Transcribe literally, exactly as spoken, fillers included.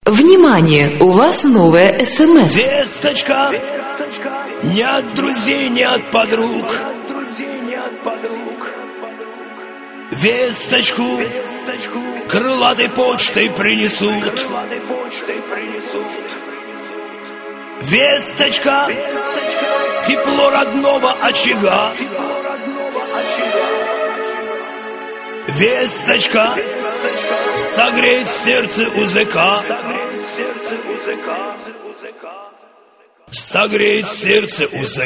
Внимание! У вас новая СМС. Весточка! Не от друзей, не от подруг. Весточку крылатой почтой принесут. Весточка! Тепло родного очага. Весточка! Согреет сердце узыка. Согреет сердце узыка.